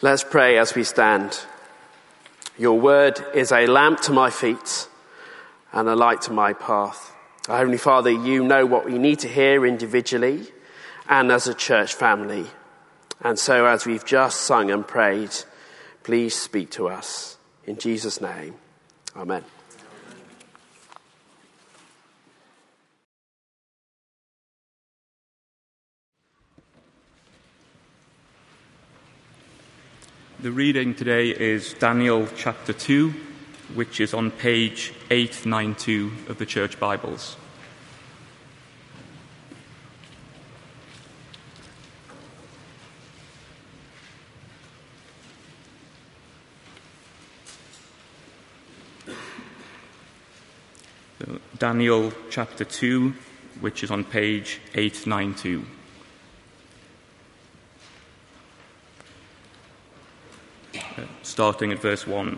Let's pray as we stand. Your word is a lamp to my feet and a light to my path. Our Heavenly Father, you know what we need to hear individually and as a church family. And so as we've just sung and prayed, please speak to us. In Jesus' name, amen. The reading today is Daniel chapter 2, which is on page 892 of the Church Bibles. So, Daniel chapter 2, which is on page 892. Starting at verse 1.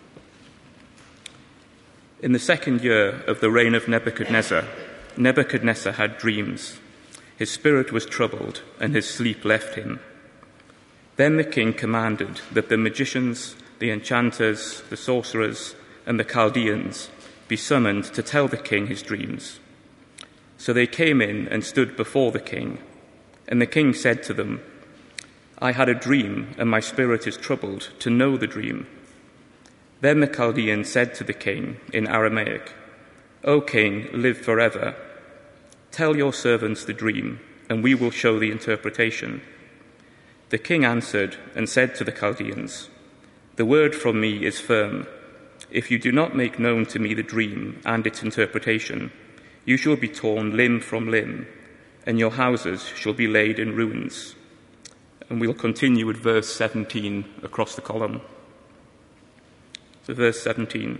In the second year of the reign of Nebuchadnezzar, Nebuchadnezzar had dreams. His spirit was troubled, and his sleep left him. Then the king commanded that the magicians, the enchanters, the sorcerers, and the Chaldeans be summoned to tell the king his dreams. So they came in and stood before the king, and the king said to them, I had a dream, and my spirit is troubled to know the dream. Then the Chaldean said to the king in Aramaic, O king, live forever. Tell your servants the dream, and we will show the interpretation. The king answered and said to the Chaldeans, The word from me is firm. If you do not make known to me the dream and its interpretation, you shall be torn limb from limb, and your houses shall be laid in ruins. And we'll continue with verse 17 across the column. So verse 17.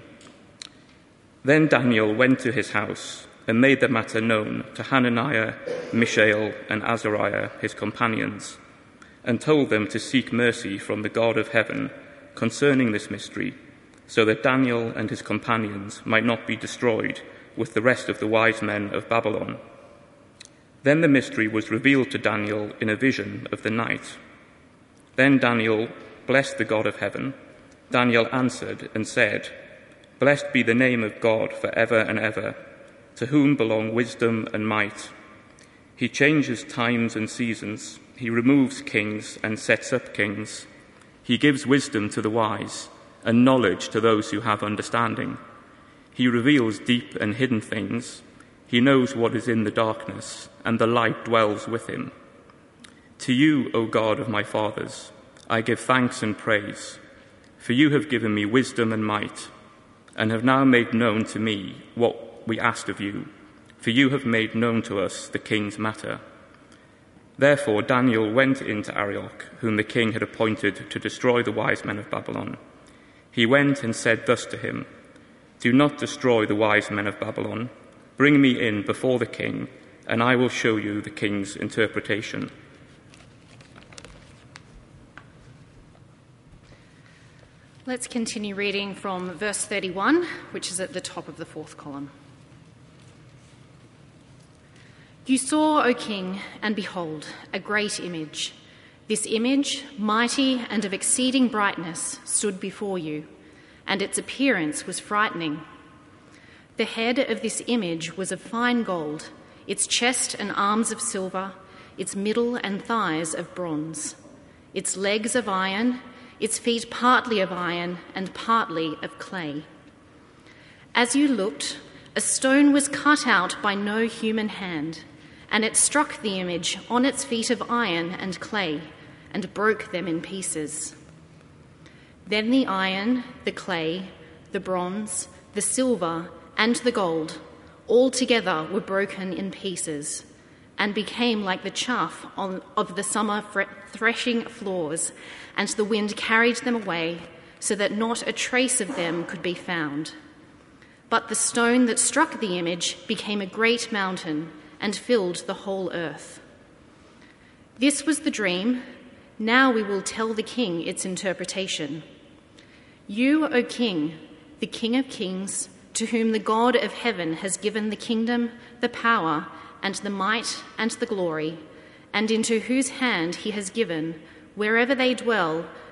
Then Daniel went to his house and made the matter known to Hananiah, Mishael, and Azariah, his companions, and told them to seek mercy from the God of heaven concerning this mystery, so that Daniel and his companions might not be destroyed with the rest of the wise men of Babylon. Then the mystery was revealed to Daniel in a vision of the night. Then Daniel blessed the God of heaven. Daniel answered and said, Blessed be the name of God forever and ever, to whom belong wisdom and might. He changes times and seasons. He removes kings and sets up kings. He gives wisdom to the wise and knowledge to those who have understanding. He reveals deep and hidden things. He knows what is in the darkness, and the light dwells with him. To you, O God of my fathers, I give thanks and praise, for you have given me wisdom and might, and have now made known to me what we asked of you, for you have made known to us the king's matter. Therefore Daniel went into Arioch, whom the king had appointed to destroy the wise men of Babylon. He went and said thus to him, Do not destroy the wise men of Babylon. Bring me in before the king, and I will show you the king's interpretation. Let's continue reading from verse 31, which is at the top of the fourth column. You saw, O king, and behold, a great image. This image, mighty and of exceeding brightness, stood before you, and its appearance was frightening. The head of this image was of fine gold, its chest and arms of silver, its middle and thighs of bronze, its legs of iron, its feet partly of iron and partly of clay. As you looked, a stone was cut out by no human hand, and it struck the image on its feet of iron and clay and broke them in pieces. Then the iron, the clay, the bronze, the silver, and the gold, all together were broken in pieces, and became like the chaff of the summer threshing floors, and the wind carried them away, so that not a trace of them could be found. But the stone that struck the image became a great mountain, and filled the whole earth. This was the dream. Now we will tell the king its interpretation. You, O king, the King of kings, to whom the God of heaven has given the kingdom, the power, and the might and the glory, and into whose hand he has given, wherever they dwell,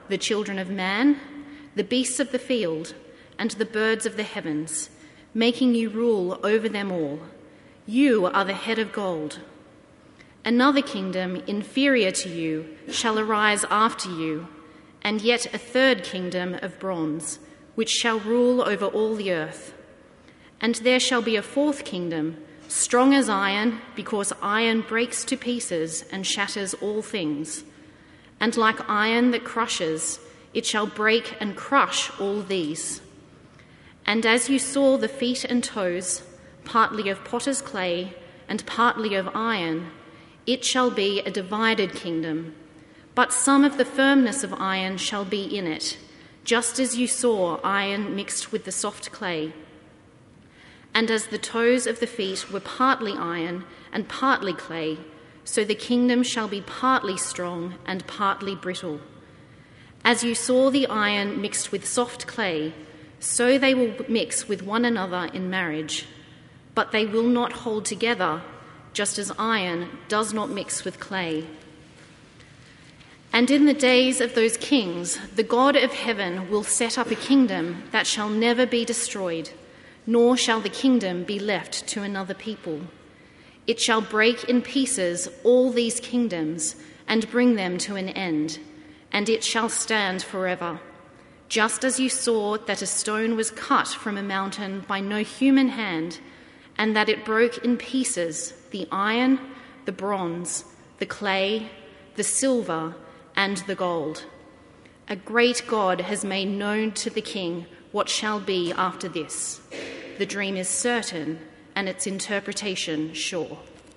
the children of man, the beasts of the field, and the birds of the heavens, making you rule over them all. You are the head of gold. Another kingdom inferior to you shall arise after you, and yet a third kingdom of bronze, which shall rule over all the earth. And there shall be a fourth kingdom, strong as iron, because iron breaks to pieces and shatters all things. And like iron that crushes, it shall break and crush all these. And as you saw the feet and toes, partly of potter's clay and partly of iron, it shall be a divided kingdom. But some of the firmness of iron shall be in it, just as you saw iron mixed with the soft clay. And as the toes of the feet were partly iron and partly clay, so the kingdom shall be partly strong and partly brittle. As you saw the iron mixed with soft clay, so they will mix with one another in marriage. But they will not hold together, just as iron does not mix with clay. And in the days of those kings, the God of heaven will set up a kingdom that shall never be destroyed, nor shall the kingdom be left to another people. It shall break in pieces all these kingdoms and bring them to an end, and it shall stand forever. Just as you saw that a stone was cut from a mountain by no human hand, and that it broke in pieces the iron, the bronze, the clay, the silver, and the gold. A great God has made known to the king what shall be after this. The dream is certain, and its interpretation sure.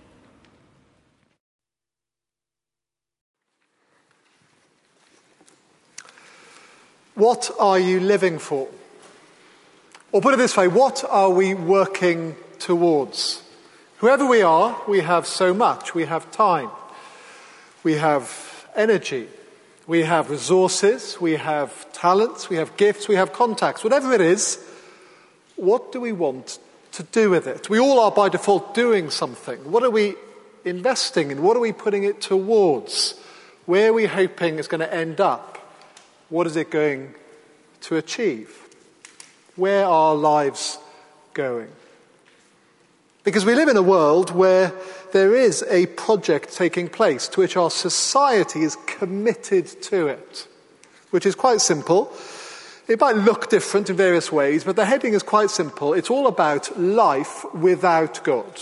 What are you living for? Or put it this way, what are we working towards? Whoever we are, we have so much. We have time. We have energy. We have resources. We have talents. We have gifts. We have contacts. Whatever it is, what do we want to do with it? We all are by default doing something. What are we investing in? What are we putting it towards? Where are we hoping it's going to end up? What is it going to achieve? Where are our lives going? Because we live in a world where there is a project taking place to which our society is committed to it, which is quite simple. It might look different in various ways, but the heading is quite simple. It's all about life without God.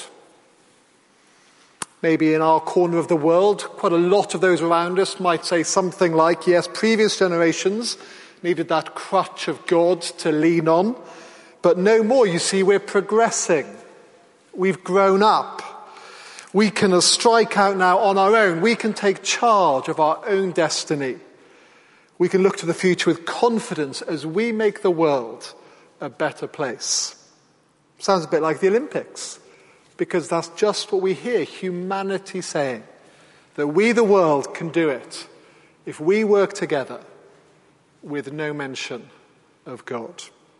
Maybe in our corner of the world, quite a lot of those around us might say something like, yes, previous generations needed that crutch of God to lean on, but no more. You see, we're progressing. We've grown up. We can strike out now on our own. We can take charge of our own destiny. We can look to the future with confidence as we make the world a better place. Sounds a bit like the Olympics, because that's just what we hear humanity saying, that we, the world, can do it if we work together with no mention of God.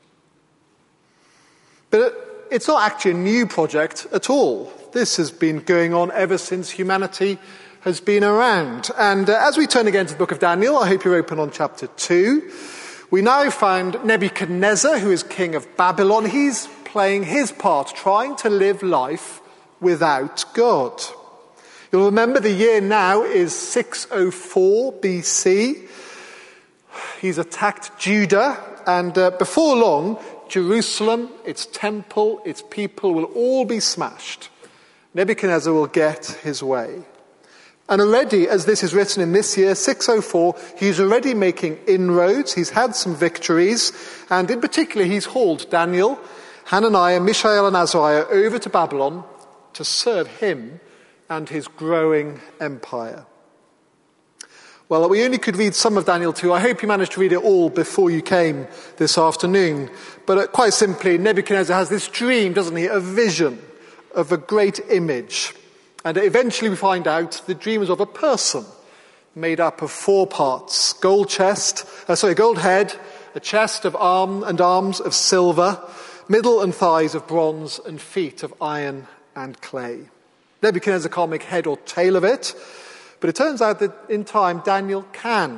But it's not actually a new project at all. This has been going on ever since humanity has been around. And as we turn again to the book of Daniel, I hope you're open on chapter 2. We now find Nebuchadnezzar, who is king of Babylon. He's playing his part, trying to live life without God. You'll remember the year now is 604 BC. He's attacked Judah, and before long, Jerusalem, its temple, its people will all be smashed. Nebuchadnezzar will get his way. And already, as this is written in this year, 604, he's already making inroads. He's had some victories. And in particular, he's hauled Daniel, Hananiah, Mishael, and Azariah over to Babylon to serve him and his growing empire. Well, we only could read some of Daniel 2. I hope you managed to read it all before you came this afternoon. But quite simply, Nebuchadnezzar has this dream, doesn't he? A vision of a great image. And eventually we find out the dream is of a person made up of 4 parts. Gold head, a chest of arms of silver, middle and thighs of bronze, and feet of iron and clay. Nebuchadnezzar can't make head or tail of it. But it turns out that in time, Daniel can.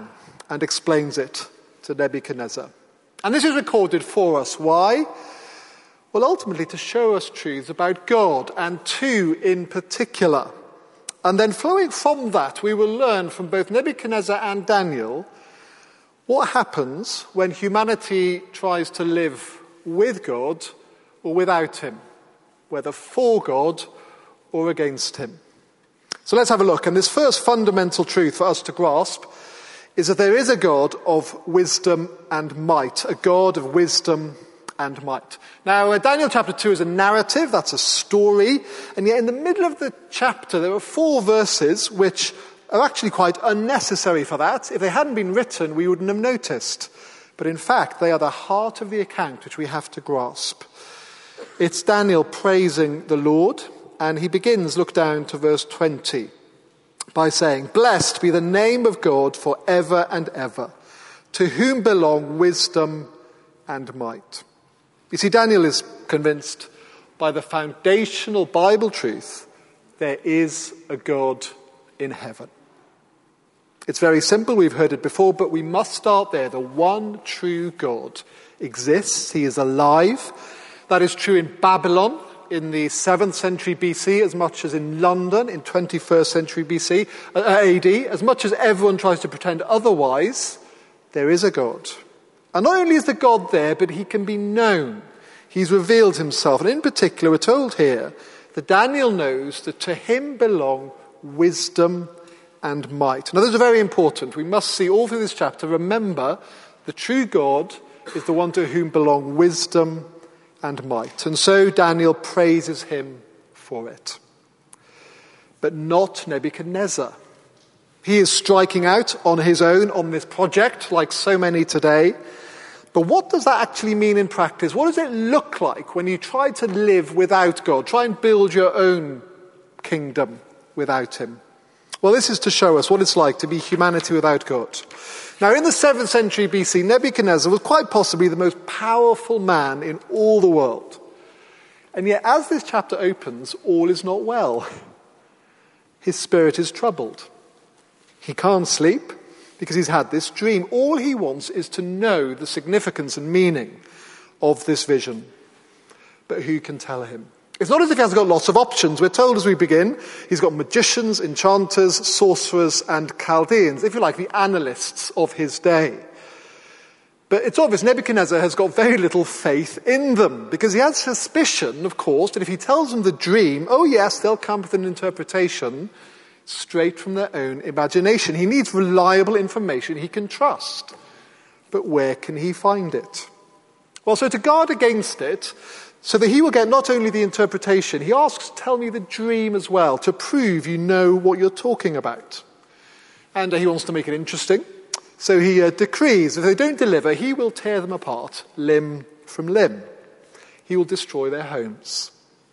and explains it to Nebuchadnezzar. And this is recorded for us. Why? Well, ultimately to show us truths about God, and two in particular. And then flowing from that, we will learn from both Nebuchadnezzar and Daniel what happens when humanity tries to live with God or without him, whether for God or against him. So let's have a look. And this first fundamental truth for us to grasp is that there is a God of wisdom and might, a God of wisdom and might. Now, Daniel chapter 2 is a narrative, that's a story, and yet in the middle of the chapter there are 4 verses which are actually quite unnecessary for that. If they hadn't been written, we wouldn't have noticed. But in fact, they are the heart of the account which we have to grasp. It's Daniel praising the Lord, and he begins, look down to verse 20, by saying, "Blessed be the name of God forever and ever, to whom belong wisdom and might." You see, Daniel is convinced by the foundational Bible truth, there is a God in heaven. It's very simple, we've heard it before, but we must start there. The one true God exists, he is alive. That is true in Babylon in the 7th century BC as much as in London in 21st century BC, AD. As much as everyone tries to pretend otherwise, there is a God. And not only is the God there, but he can be known. He's revealed himself. And in particular, we're told here that Daniel knows that to him belong wisdom and might. Now, those are very important. We must see all through this chapter, remember, the true God is the one to whom belong wisdom and might. And so Daniel praises him for it. But not Nebuchadnezzar. He is striking out on his own on this project, like so many today. But what does that actually mean in practice? What does it look like when you try to live without God? Try and build your own kingdom without him. Well, this is to show us what it's like to be humanity without God. Now, in the 7th century BC, Nebuchadnezzar was quite possibly the most powerful man in all the world. And yet, as this chapter opens, all is not well. His spirit is troubled. He can't sleep because he's had this dream. All he wants is to know the significance and meaning of this vision. But who can tell him? It's not as if he hasn't got lots of options. We're told as we begin, he's got magicians, enchanters, sorcerers, and Chaldeans, if you like, the analysts of his day. But it's obvious Nebuchadnezzar has got very little faith in them, because he has suspicion, of course, that if he tells them the dream, oh yes, they'll come with an interpretation straight from their own imagination. He needs reliable information he can trust. But where can he find it? Well, so to guard against it, so that he will get not only the interpretation, he asks, tell me the dream as well, to prove you know what you're talking about. And he wants to make it interesting. So he decrees, if they don't deliver, he will tear them apart, limb from limb. He will destroy their homes.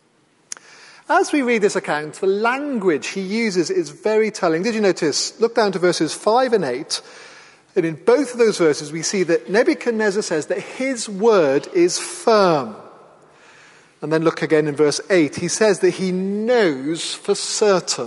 As we read this account, the language he uses is very telling. Did you notice? Look down to verses 5 and 8. And in both of those verses, we see that Nebuchadnezzar says that his word is firm. And then look again in verse 8. He says that he knows for certain.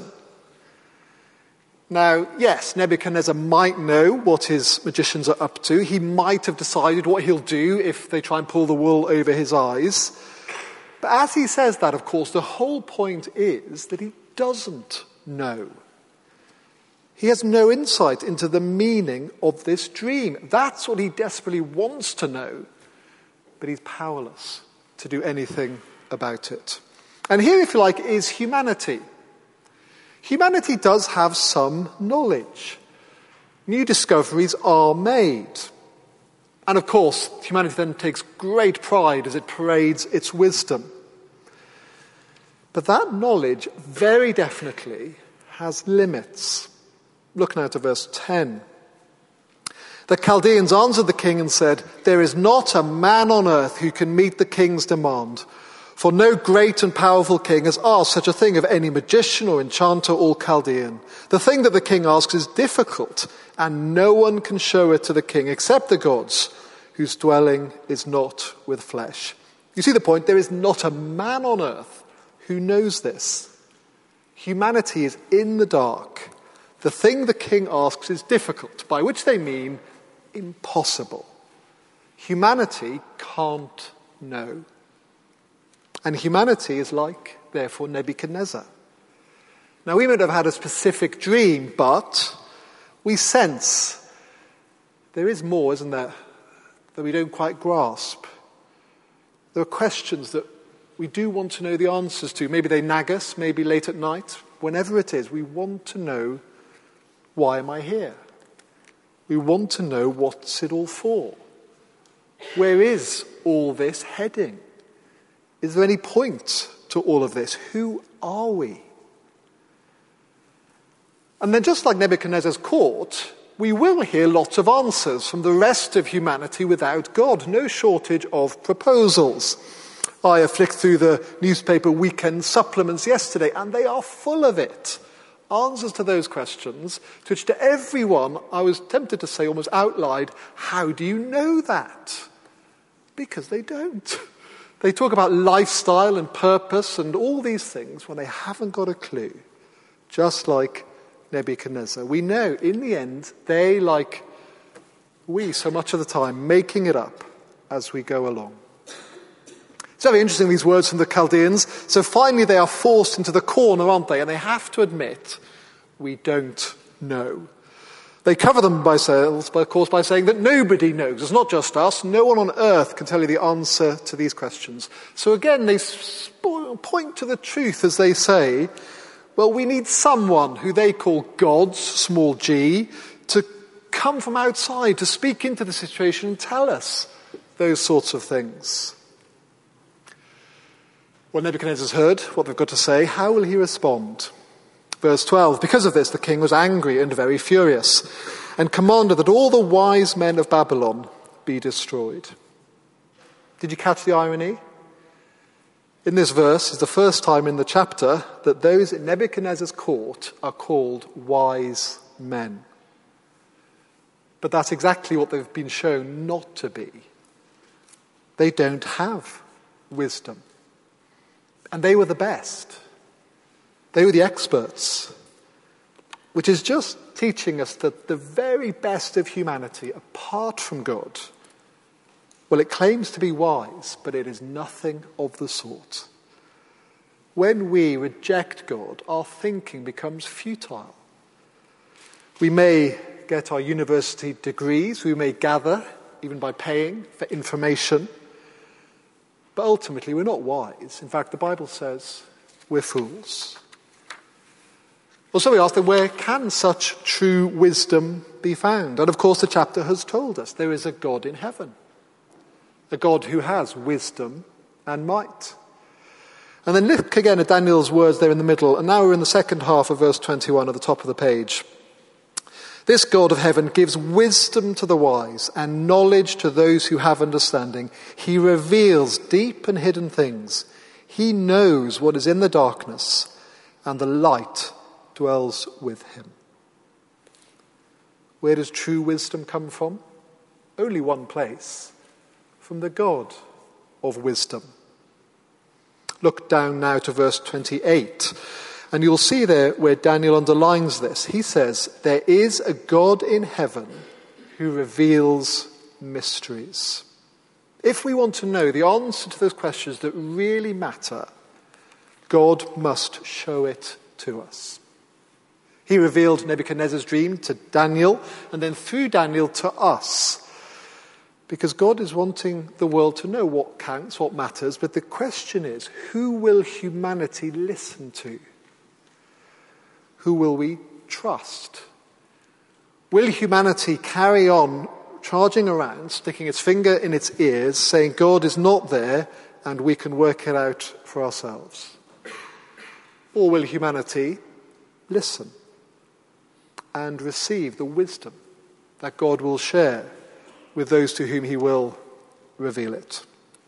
Now, yes, Nebuchadnezzar might know what his magicians are up to. He might have decided what he'll do if they try and pull the wool over his eyes. But as he says that, of course, the whole point is that he doesn't know. He has no insight into the meaning of this dream. That's what he desperately wants to know, but he's powerless to do anything about it. And here, if you like, is humanity. Humanity does have some knowledge. New discoveries are made. And of course, humanity then takes great pride as it parades its wisdom. But that knowledge very definitely has limits. Look now to verse 10. The Chaldeans answered the king and said, "There is not a man on earth who can meet the king's demand. For no great and powerful king has asked such a thing of any magician or enchanter or Chaldean. The thing that the king asks is difficult, and no one can show it to the king except the gods, whose dwelling is not with flesh." You see the point? There is not a man on earth who knows this. Humanity is in the dark. the thing the king asks is difficult, by which they mean impossible. Humanity can't know. And humanity is like, therefore, Nebuchadnezzar. Now, we might have had a specific dream, but we sense there is more, isn't there, that we don't quite grasp. There are questions that we do want to know the answers to. Maybe they nag us, maybe late at night. Whenever it is, we want to know, why am I here? We want to know, what's it all for? Where is all this heading? Is there any point to all of this? Who are we? And then, just like Nebuchadnezzar's court, we will hear lots of answers from the rest of humanity without God. No shortage of proposals. I flicked through the newspaper weekend supplements yesterday, and they are full of it. Answers to those questions, to which to everyone I was tempted to say almost out loud, how do you know that? Because they don't. They talk about lifestyle and purpose and all these things when they haven't got a clue. Just like Nebuchadnezzar. We know, in the end, they, like we, so much of the time, making it up as we go along. It's very interesting, these words from the Chaldeans. So finally they are forced into the corner, aren't they? And they have to admit, we don't know. They cover themselves, of course, by saying that nobody knows. It's not just us. No one on earth can tell you the answer to these questions. So again, they point to the truth as they say, well, we need someone who they call gods, small g, to come from outside, to speak into the situation and tell us those sorts of things. When Nebuchadnezzar's heard what they've got to say, how will he respond? Verse 12, because of this the king was angry and very furious, and commanded that all the wise men of Babylon be destroyed. Did you catch the irony? In this verse is the first time in the chapter that those in Nebuchadnezzar's court are called wise men. But that's exactly what they've been shown not to be. They don't have wisdom. And they were the best. They were the experts. Which is just teaching us that the very best of humanity, apart from God, well, it claims to be wise, but it is nothing of the sort. When we reject God, our thinking becomes futile. We may get our university degrees, we may gather, even by paying, for information, but ultimately we're not wise. In fact, the Bible says we're fools. Well, so we ask then, where can such true wisdom be found? And of course the chapter has told us there is a God in heaven. A God who has wisdom and might. And then look again at Daniel's words there in the middle. And now we're in the second half of verse 21 at the top of the page. This God of heaven gives wisdom to the wise and knowledge to those who have understanding. He reveals deep and hidden things. He knows what is in the darkness, and the light dwells with him. Where does true wisdom come from? Only one place. From the God of wisdom. Look down now to verse 28, and you'll see there where Daniel underlines this. He says, there is a God in heaven who reveals mysteries. If we want to know the answer to those questions that really matter, God must show it to us. He revealed Nebuchadnezzar's dream to Daniel, and then through Daniel to us. Because God is wanting the world to know what counts, what matters, but the question is, who will humanity listen to? Who will we trust? Will humanity carry on charging around, sticking its finger in its ears, saying God is not there and we can work it out for ourselves? Or will humanity listen and receive the wisdom that God will share with those to whom he will reveal it?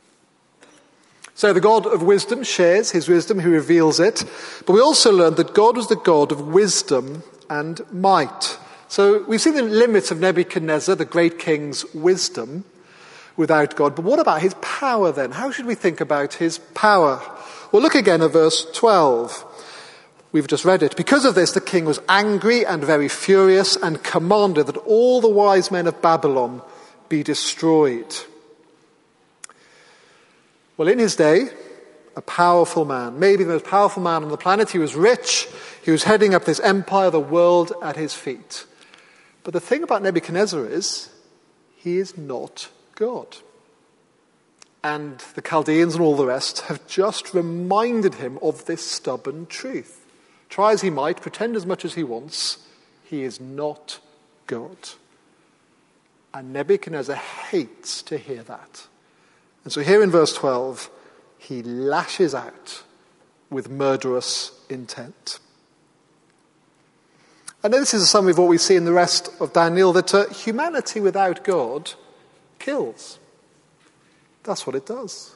So the God of wisdom shares his wisdom, who reveals it. But we also learned that God was the God of wisdom and might. So we've seen the limits of Nebuchadnezzar, the great king's wisdom without God. But what about his power then? How should we think about his power? Well, look again at verse 12. We've just read it. Because of this, the king was angry and very furious and commanded that all the wise men of Babylon be destroyed. Well, in his day, a powerful man, maybe the most powerful man on the planet. He was rich. He was heading up this empire, the world at his feet. But the thing about Nebuchadnezzar is, he is not God. And the Chaldeans and all the rest have just reminded him of this stubborn truth. Try as he might, pretend as much as he wants, he is not God. And Nebuchadnezzar hates to hear that. And so here in verse 12, he lashes out with murderous intent. And this is a summary of what we see in the rest of Daniel, that humanity without God kills. That's what it does.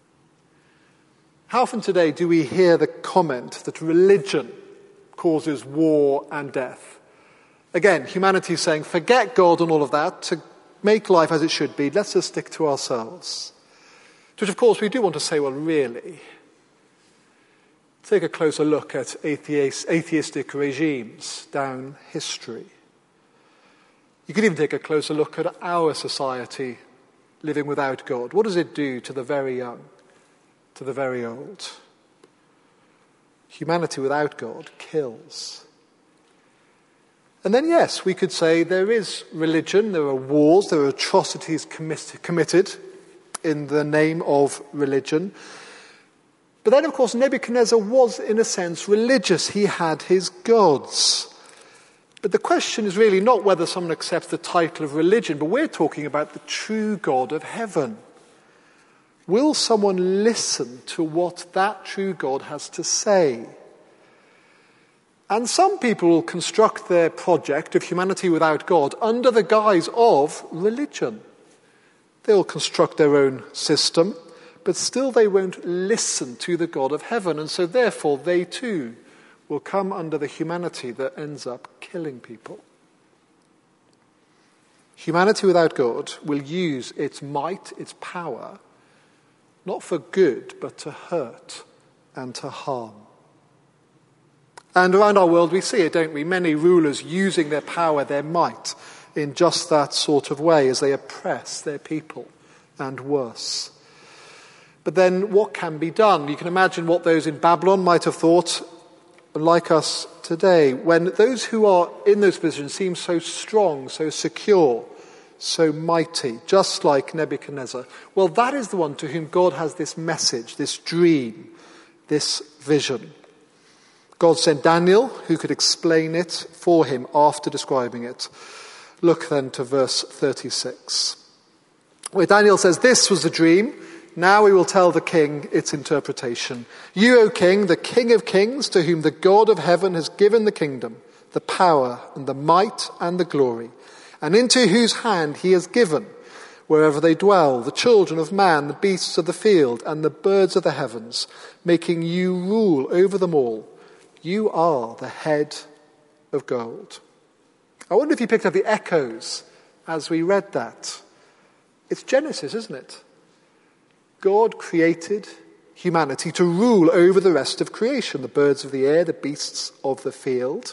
How often today do we hear the comment that religion causes war and death? Again, humanity is saying, forget God and all of that, to make life as it should be, let's just stick to ourselves. To which, of course, we do want to say, well, really, take a closer look at atheistic regimes down history. You could even take a closer look at our society living without God. What does it do to the very young, to the very old? Humanity without God kills. And then, yes, we could say there is religion, there are wars, there are atrocities committed in the name of religion. But then, of course, Nebuchadnezzar was, in a sense, religious. He had his gods. But the question is really not whether someone accepts the title of religion, but we're talking about the true God of heaven. Will someone listen to what that true God has to say? And some people will construct their project of humanity without God under the guise of religion. They'll construct their own system, but still they won't listen to the God of heaven, and so therefore they too will come under the humanity that ends up killing people. Humanity without God will use its might, its power, not for good, but to hurt and to harm. And around our world we see it, don't we? Many rulers using their power, their might, in just that sort of way as they oppress their people, and worse. But then what can be done? You can imagine what those in Babylon might have thought, like us today, when those who are in those positions seem so strong, so secure, so mighty, just like Nebuchadnezzar. Well, that is the one to whom God has this message, this dream, this vision. God sent Daniel, who could explain it for him after describing it. Look then to verse 36, where Daniel says, "This was the dream. Now we will tell the king its interpretation. You, O king, the king of kings, to whom the God of heaven has given the kingdom, the power and the might and the glory, and into whose hand he has given, wherever they dwell, the children of man, the beasts of the field, and the birds of the heavens, making you rule over them all. You are the head of gold." I wonder if you picked up the echoes as we read that. It's Genesis, isn't it? God created humanity to rule over the rest of creation, the birds of the air, the beasts of the field.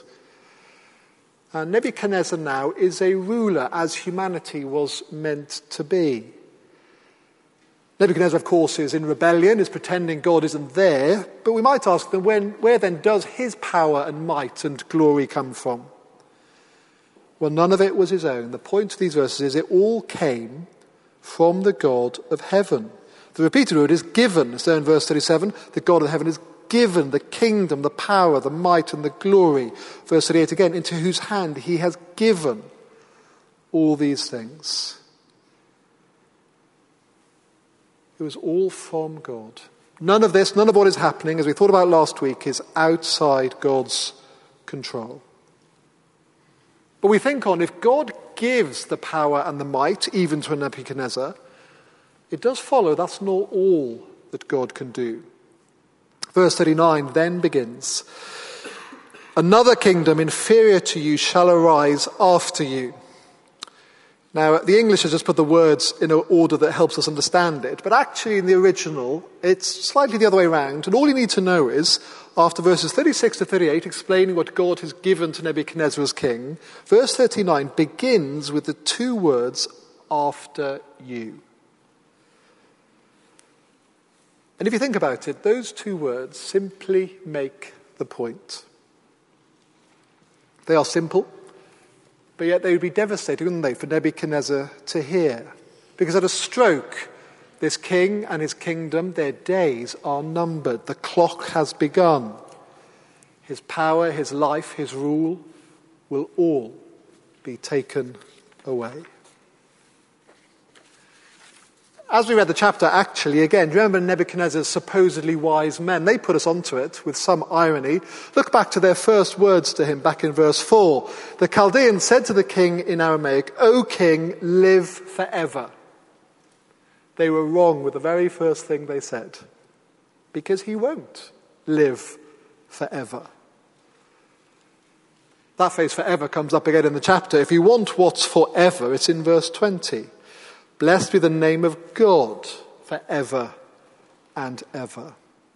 And Nebuchadnezzar now is a ruler as humanity was meant to be. Nebuchadnezzar, of course, is in rebellion, is pretending God isn't there, but we might ask them, where then does his power and might and glory come from? Well, none of it was his own. The point of these verses is it all came from the God of heaven. The repeated word is given. So in verse 37, the God of heaven is given the kingdom, the power, the might, and the glory. Verse 38 again, into whose hand he has given all these things. It was all from God. None of this, none of what is happening, as we thought about last week, is outside God's control. But we think on, if God gives the power and the might, even to Nebuchadnezzar, it does follow that's not all that God can do. Verse 39 then begins, "Another kingdom inferior to you shall arise after you." Now, the English has just put the words in an order that helps us understand it, but actually in the original, it's slightly the other way around. And all you need to know is, after verses 36 to 38, explaining what God has given to Nebuchadnezzar as king, verse 39 begins with the two words, after you. And if you think about it, those two words simply make the point. They are simple, but yet they would be devastating, wouldn't they, for Nebuchadnezzar to hear. Because at a stroke, this king and his kingdom, their days are numbered. The clock has begun. His power, his life, his rule will all be taken away. As we read the chapter, actually, again, do you remember Nebuchadnezzar's supposedly wise men? They put us onto it with some irony. Look back to their first words to him back in verse 4. The Chaldeans said to the king in Aramaic, "O king, live forever." They were wrong with the very first thing they said, because he won't live forever. That phrase forever comes up again in the chapter. If you want what's forever, it's in verse 20. Blessed be the name of God forever and ever.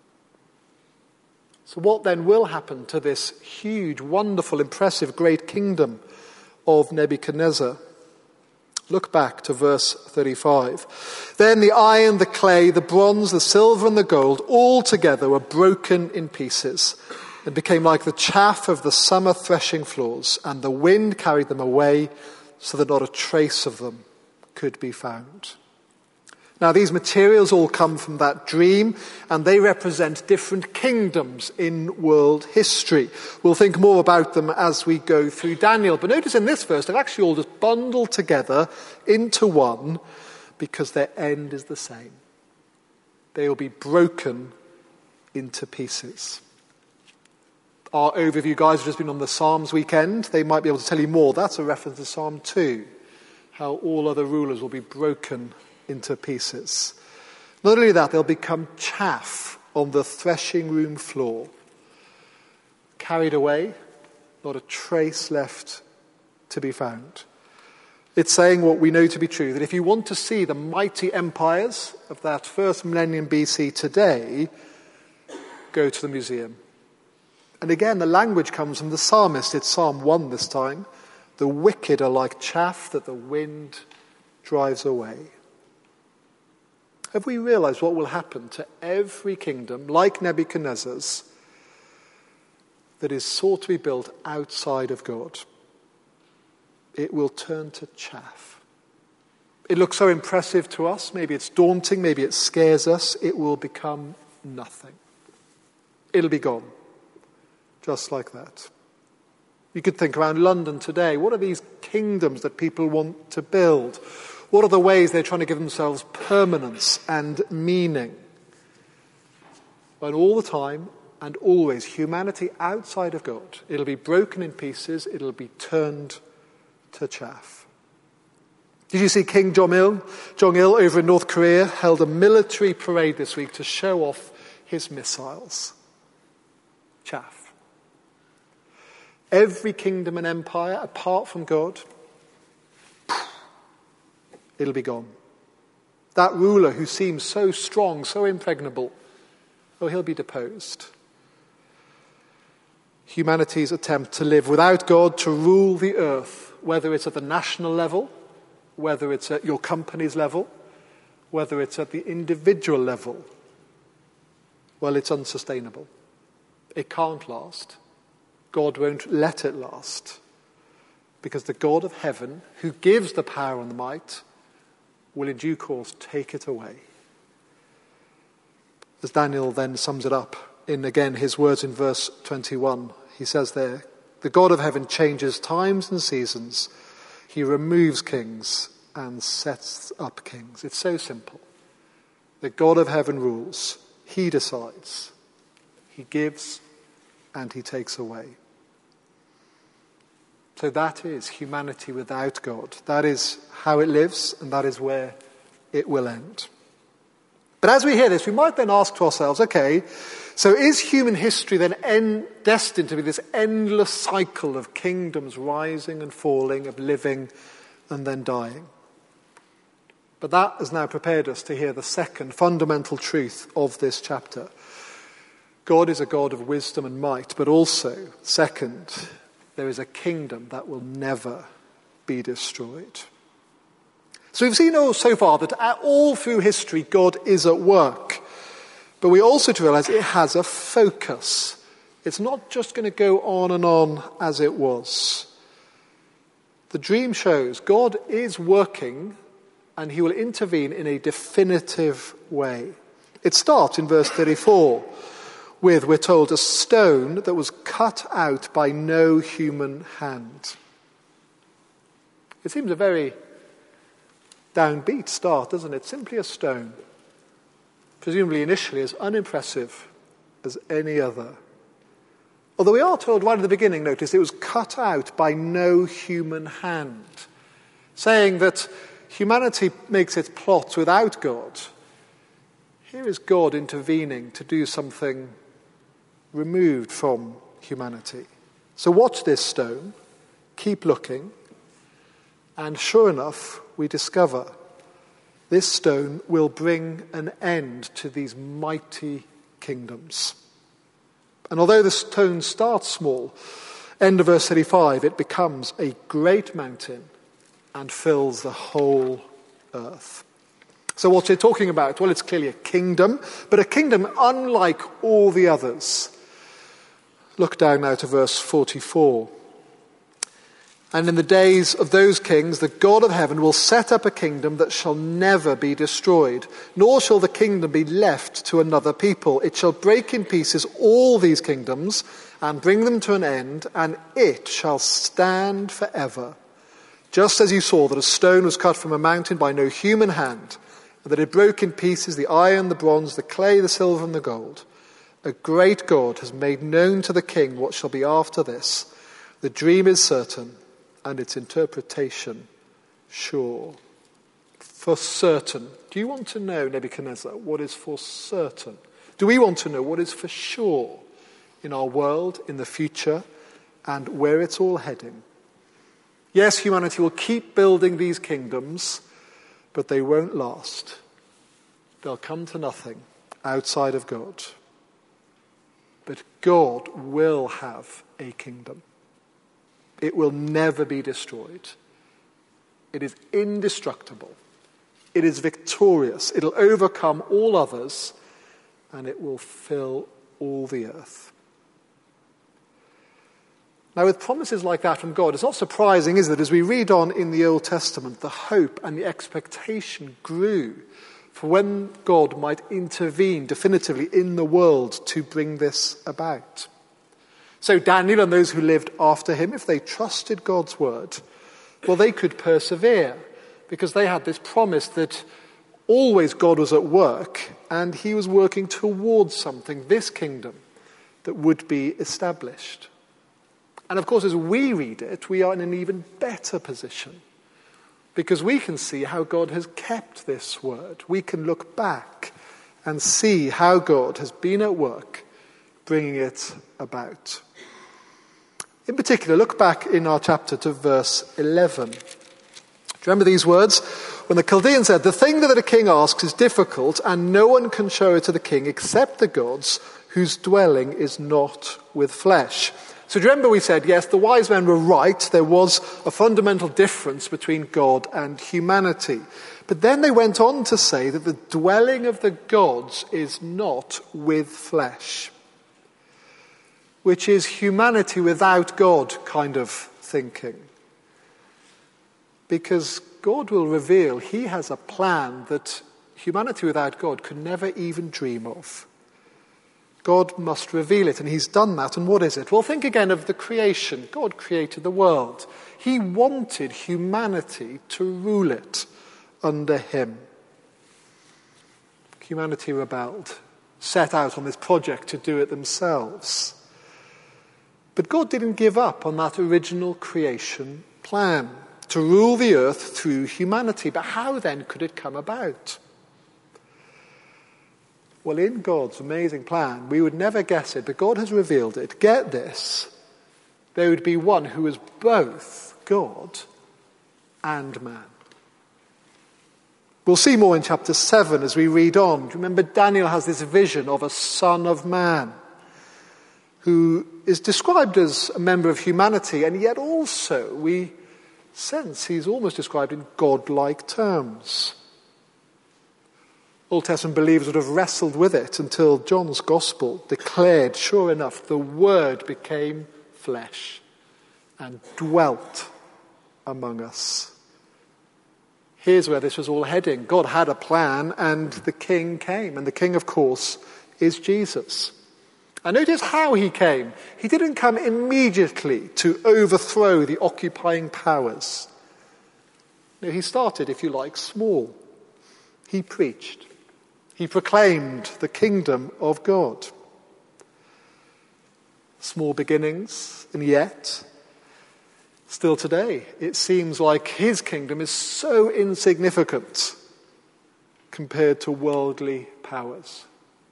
So what then will happen to this huge, wonderful, impressive, great kingdom of Nebuchadnezzar? Look back to verse 35. Then the iron, the clay, the bronze, the silver and the gold all together were broken in pieces and became like the chaff of the summer threshing floors, and the wind carried them away so that not a trace of them could be found. Now, these materials all come from that dream, and they represent different kingdoms in world history. We'll think more about them as we go through Daniel. But notice in this verse, they're actually all just bundled together into one because their end is the same. They will be broken into pieces. Our overview guys have just been on the Psalms weekend. They might be able to tell you more. That's a reference to Psalm 2. How all other rulers will be broken into pieces. Not only that, they'll become chaff on the threshing room floor. Carried away, not a trace left to be found. It's saying what we know to be true, that if you want to see the mighty empires of that first millennium BC today, go to the museum. And again, the language comes from the psalmist. It's Psalm 1 this time. The wicked are like chaff that the wind drives away. Have we realized what will happen to every kingdom, like Nebuchadnezzar's, that is sought to be built outside of God? It will turn to chaff. It looks so impressive to us. Maybe it's daunting. Maybe it scares us. It will become nothing. It'll be gone. Just like that. You could think around London today. What are these kingdoms that people want to build? What are the ways they're trying to give themselves permanence and meaning? But all the time and always, humanity outside of God, it'll be broken in pieces. It'll be turned to chaff. Did you see King Jong-il? Jong-il over in North Korea held a military parade this week to show off his missiles. Chaff. Every kingdom and empire, apart from God, it'll be gone. That ruler who seems so strong, so impregnable, he'll be deposed. Humanity's attempt to live without God, to rule the earth, whether it's at the national level, whether it's at your company's level, whether it's at the individual level, well, it's unsustainable. It can't last. God won't let it last. Because the God of heaven, who gives the power and the might, will in due course take it away. As Daniel then sums it up in, again, his words in verse 21, he says there, the God of heaven changes times and seasons. He removes kings and sets up kings. It's so simple. The God of heaven rules. He decides. He gives and he takes away. So that is humanity without God. That is how it lives, and that is where it will end. But as we hear this, we might then ask to ourselves, okay, so is human history then destined to be this endless cycle of kingdoms rising and falling, of living and then dying. But that has now prepared us to hear the second fundamental truth of this chapter. God is a God of wisdom and might, but also, second, there is a kingdom that will never be destroyed. So we've seen so far that all through history God is at work. But we also to realize it has a focus. It's not just going to go on and on as it was. The dream shows God is working and he will intervene in a definitive way. It starts in verse 34 with, we're told, a stone that was cut out by no human hand. It seems a very downbeat start, doesn't it? Simply a stone. Presumably initially as unimpressive as any other. Although we are told right at the beginning, notice, it was cut out by no human hand, saying that humanity makes its plots without God. Here is God intervening to do something removed from humanity. So watch this stone, keep looking, and sure enough, we discover this stone will bring an end to these mighty kingdoms. And although the stone starts small, end of verse 35, it becomes a great mountain and fills the whole earth. So what's it talking about? Well, it's clearly a kingdom, but a kingdom unlike all the others. Look down now to verse 44. And in the days of those kings, the God of heaven will set up a kingdom that shall never be destroyed, nor shall the kingdom be left to another people. It shall break in pieces all these kingdoms and bring them to an end, and it shall stand forever. Just as you saw that a stone was cut from a mountain by no human hand, and that it broke in pieces the iron, the bronze, the clay, the silver, and the gold. A great God has made known to the king what shall be after this. The dream is certain, and its interpretation sure. For certain. Do you want to know, Nebuchadnezzar, what is for certain? Do we want to know what is for sure in our world, in the future, and where it's all heading? Yes, humanity will keep building these kingdoms, but they won't last. They'll come to nothing outside of God. But God will have a kingdom. It will never be destroyed. It is indestructible. It is victorious. It'll overcome all others, and it will fill all the earth. Now, with promises like that from God, it's not surprising, is it, as we read on in the Old Testament, the hope and the expectation grew for when God might intervene definitively in the world to bring this about. So Daniel and those who lived after him, if they trusted God's word, well, they could persevere because they had this promise that always God was at work and he was working towards something, this kingdom, that would be established. And of course, as we read it, we are in an even better position because we can see how God has kept this word. We can look back and see how God has been at work bringing it about. In particular, look back in our chapter to verse 11. Do you remember these words? When the Chaldean said, "The thing that a king asks is difficult, and no one can show it to the king except the gods, whose dwelling is not with flesh." So do you remember we said, yes, the wise men were right. There was a fundamental difference between God and humanity. But then they went on to say that the dwelling of the gods is not with flesh, which is humanity without God kind of thinking. Because God will reveal he has a plan that humanity without God could never even dream of. God must reveal it, and he's done that. And what is it? Well, think again of the creation. God created the world. He wanted humanity to rule it under him. Humanity rebelled, set out on this project to do it themselves. But God didn't give up on that original creation plan, to rule the earth through humanity. But how then could it come about? Well, in God's amazing plan, we would never guess it, but God has revealed it. Get this, there would be one who was both God and man. We'll see more in chapter 7 as we read on. Remember, Daniel has this vision of a son of man who is described as a member of humanity, and yet also we sense he's almost described in godlike terms. Old Testament believers would have wrestled with it until John's Gospel declared, sure enough, the Word became flesh and dwelt among us. Here's where this was all heading. God had a plan and the King came. And the King, of course, is Jesus. And notice how he came. He didn't come immediately to overthrow the occupying powers. No, he started, if you like, small. He preached. He proclaimed the kingdom of God. Small beginnings, and yet, still today, it seems like his kingdom is so insignificant compared to worldly powers.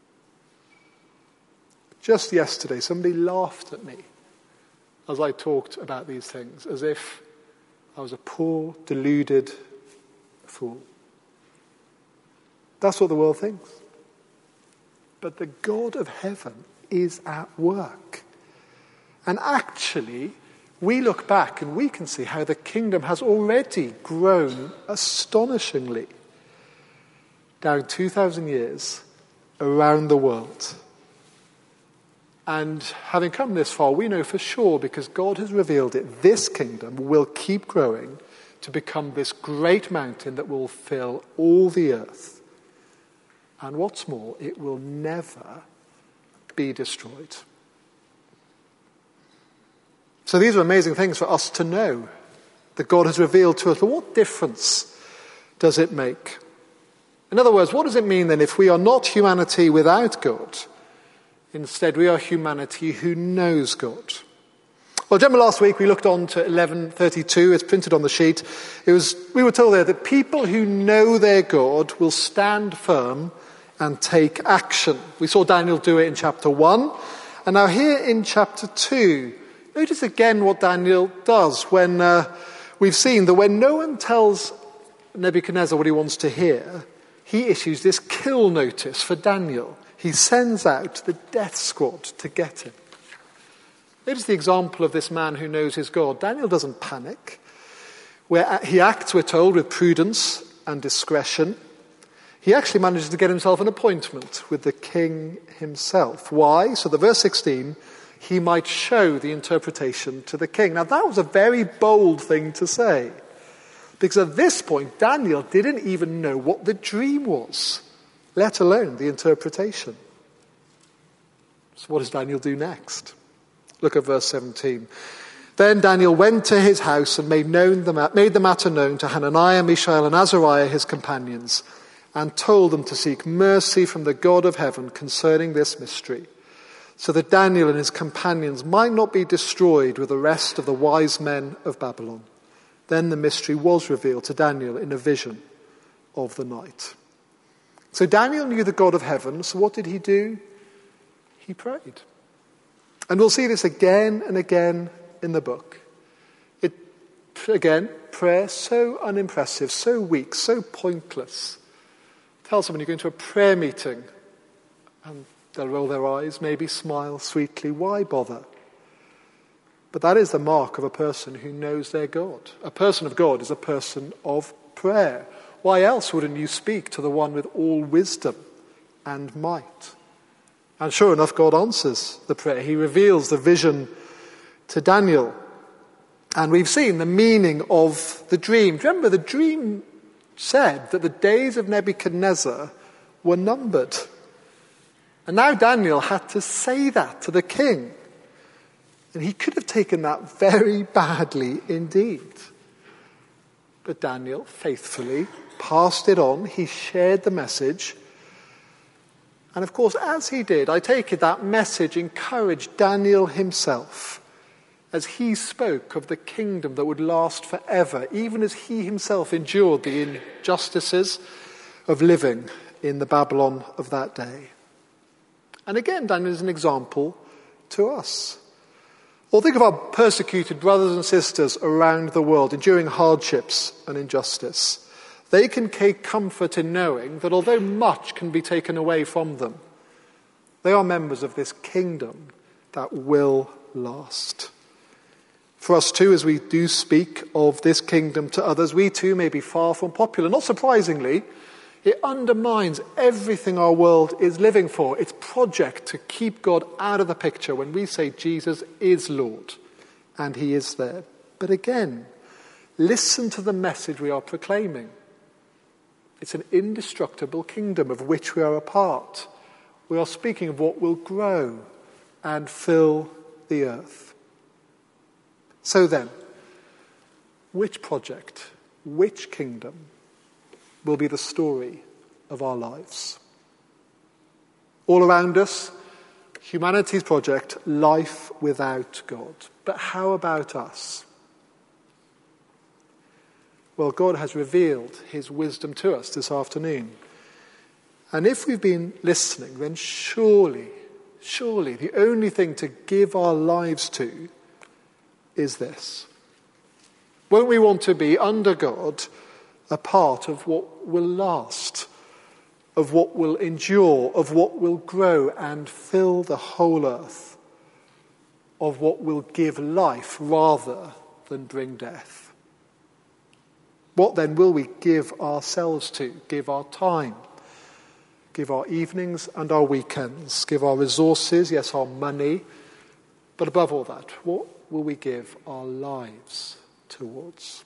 Just yesterday, somebody laughed at me as I talked about these things, as if I was a poor, deluded fool. That's what the world thinks. But the God of heaven is at work. And actually, we look back and we can see how the kingdom has already grown astonishingly down 2,000 years around the world. And having come this far, we know for sure, because God has revealed it, this kingdom will keep growing to become this great mountain that will fill all the earth. And what's more, it will never be destroyed. So these are amazing things for us to know that God has revealed to us. But what difference does it make? In other words, what does it mean then if we are not humanity without God? Instead, we are humanity who knows God. Well, remember last week we looked on to 11:32. It's printed on the sheet. We were told there that people who know their God will stand firm and take action. We saw Daniel do it in chapter 1. And now here in chapter 2, notice again what Daniel does when we've seen that when no one tells Nebuchadnezzar what he wants to hear, he issues this kill notice for Daniel. He sends out the death squad to get him. Notice the example of this man who knows his God. Daniel doesn't panic. He acts, we're told, with prudence and discretion. He actually manages to get himself an appointment with the king himself. Why? So the verse 16, he might show the interpretation to the king. Now that was a very bold thing to say, because at this point Daniel didn't even know what the dream was, let alone the interpretation. So what does Daniel do next? Look at verse 17. Then Daniel went to his house and made the matter known to Hananiah, Mishael, and Azariah, his companions, and told them to seek mercy from the God of heaven concerning this mystery, so that Daniel and his companions might not be destroyed with the rest of the wise men of Babylon. Then the mystery was revealed to Daniel in a vision of the night. So Daniel knew the God of heaven, so what did he do? He prayed. And we'll see this again and again in the book. Prayer so unimpressive, so weak, so pointless. Tell someone you're going to a prayer meeting and they'll roll their eyes, maybe smile sweetly. Why bother? But that is the mark of a person who knows their God. A person of God is a person of prayer. Why else wouldn't you speak to the one with all wisdom and might? And sure enough, God answers the prayer. He reveals the vision to Daniel. And we've seen the meaning of the dream. Remember, the dream said that the days of Nebuchadnezzar were numbered. And now Daniel had to say that to the king. And he could have taken that very badly indeed. But Daniel faithfully passed it on. He shared the message. And of course, as he did, I take it that message encouraged Daniel himself as he spoke of the kingdom that would last forever, even as he himself endured the injustices of living in the Babylon of that day. And again, Daniel is an example to us. Or think of our persecuted brothers and sisters around the world enduring hardships and injustice. They can take comfort in knowing that although much can be taken away from them, they are members of this kingdom that will last. For us too, as we do speak of this kingdom to others, we too may be far from popular. Not surprisingly, it undermines everything our world is living for, its project to keep God out of the picture when we say Jesus is Lord, and he is there. But again, listen to the message we are proclaiming. It's an indestructible kingdom of which we are a part. We are speaking of what will grow and fill the earth. So then, which project, which kingdom will be the story of our lives? All around us, humanity's project, life without God. But how about us? Well, God has revealed his wisdom to us this afternoon. And if we've been listening, then surely the only thing to give our lives to is this. Won't we want to be, under God, a part of what will last, of what will endure, of what will grow and fill the whole earth, of what will give life rather than bring death? What then will we give ourselves to, give our time, give our evenings and our weekends, give our resources, yes, our money, but above all that, what will we give our lives towards?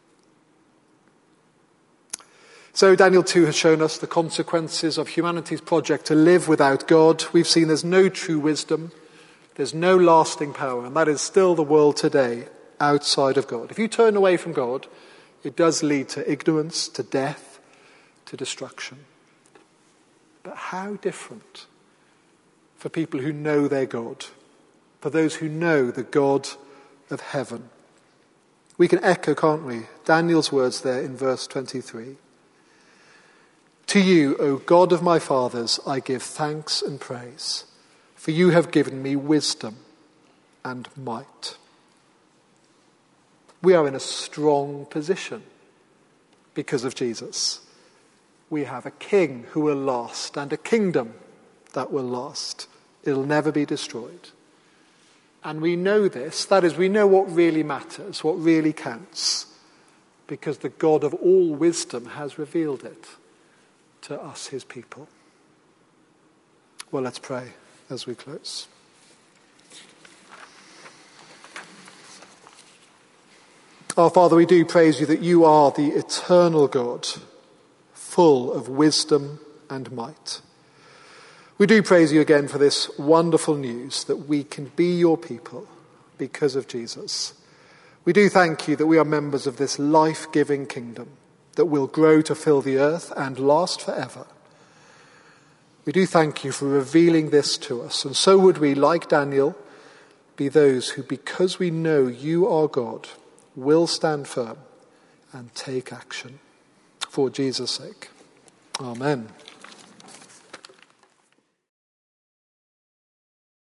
So Daniel 2 has shown us the consequences of humanity's project to live without God. We've seen there's no true wisdom, there's no lasting power, and that is still the world today outside of God. If you turn away from God, it does lead to ignorance, to death, to destruction. But how different for people who know their God, for those who know the God of heaven. We can echo, can't we, Daniel's words there in verse 23. To you, O God of my fathers, I give thanks and praise, for you have given me wisdom and might. We are in a strong position because of Jesus. We have a king who will last and a kingdom that will last. It'll never be destroyed. And we know this, that is, we know what really matters, what really counts, because the God of all wisdom has revealed it to us, his people. Well, let's pray as we close. Our Father, we do praise you that you are the eternal God, full of wisdom and might. We do praise you again for this wonderful news that we can be your people because of Jesus. We do thank you that we are members of this life-giving kingdom that will grow to fill the earth and last forever. We do thank you for revealing this to us, and so would we, like Daniel, be those who, because we know you are God, will stand firm and take action. For Jesus' sake. Amen.